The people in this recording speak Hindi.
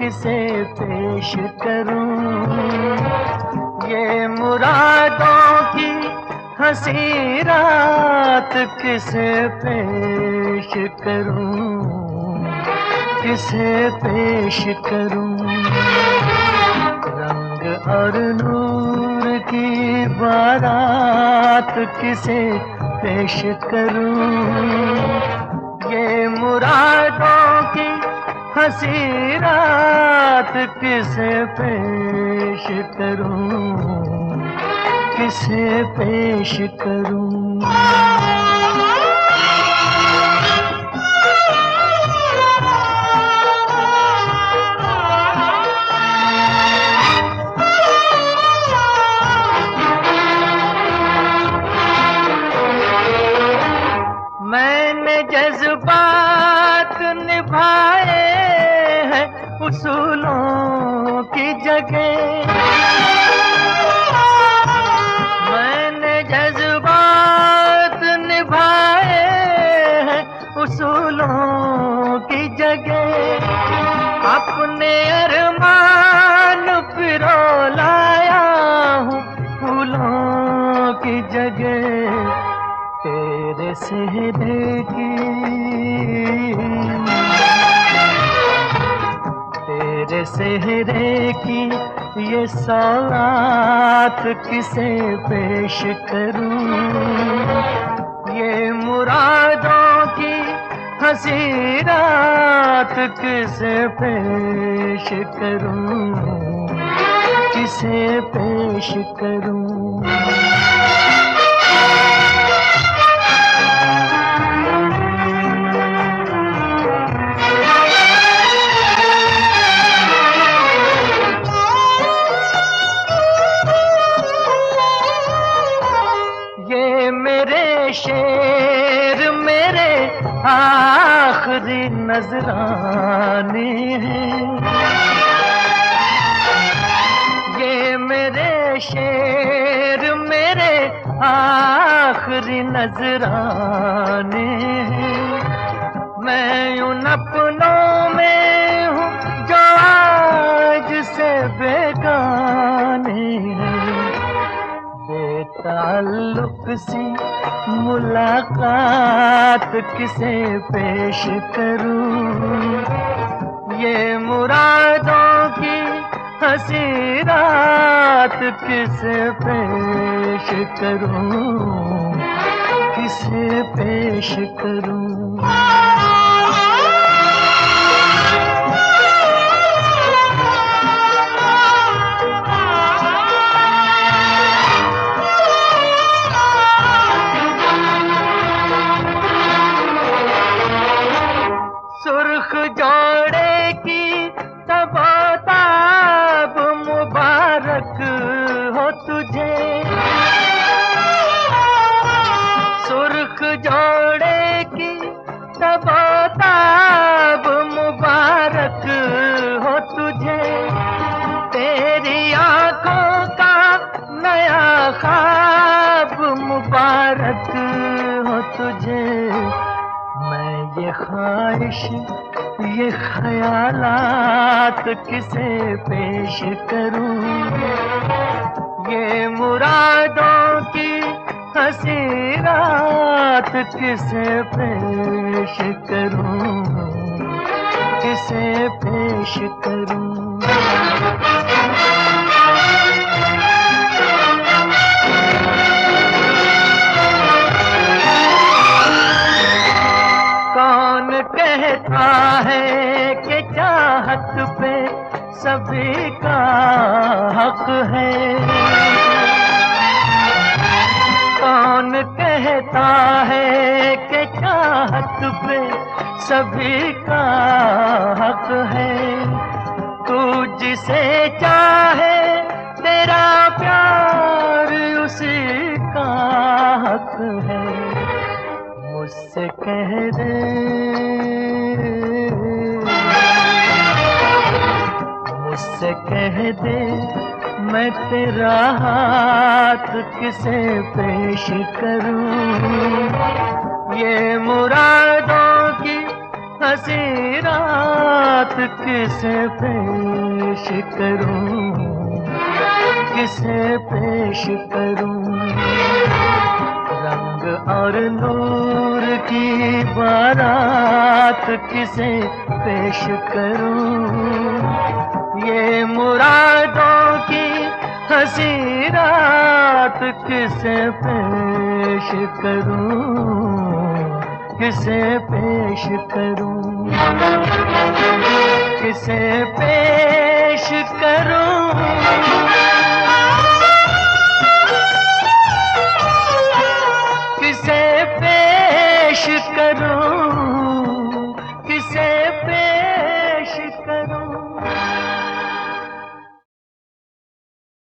किसे पेश करूं, ये मुरादों की हंसी रात किसे पेश करूं, किसे पेश करूं। रंग और नूर की बारात किसे पेश करूं, ये मुरादों की हंसी रात किसे पेश करूं, किसे पेश करूं। मैंने जज्बात निभाए हैं उसूलों की जगह, मैंने जज्बात निभाए हैं उसूलों की जगह। अपने अरमान पिरो लाया हूँ फूलों की जगह। तेरे सेहरे की, तेरे सेहरे की ये सौगात किसे पेश करूं, ये मुरादों की हंसी रात किसे पेश करूं, किसे पेश करूं। मेरे शेर मेरे आखिरी नजराने हैं, ये मेरे शेर मेरे आखिरी नजराने हैं। मैं उन अपनों में हूँ जो आज से बेगाने हैं। बेताल्लुक सी मुलाकात किसे पेश करूं, ये मुरादों की हंसी रात किसे पेश करूं, किसे पेश करूं। सुर्ख जोड़े की तबताब मुबारक हो तुझे, सुर्ख जोड़े की तबताब मुबारक हो तुझे। तेरी आंखों का नया ख्वाब मुबारक हो तुझे। मैं ये ख्वाहिश ये ख्यालात किसे पेश करूं, ये मुरादों की हंसी रात किसे पेश करूं, किसे पेश करूं। कौन कहता है कि चाहत पे सभी का हक है, कौन कहता है कि चाहत पे सभी का हक है। तू जिसे चाहे तेरा प्यार उसी का हक है। मुझसे कह दे, मुझसे कह दे मैं तेरा हाथ किसे पेश करूं, ये मुरादों की हंसी रात किसे पेश करूं, किसे पेश करूं। रंग और नूर की बारात किसे पेश करूं। ये मुरादों की हंसी रात किसे पेश करूं, किसे पेश करूं, किसे पेश करूं।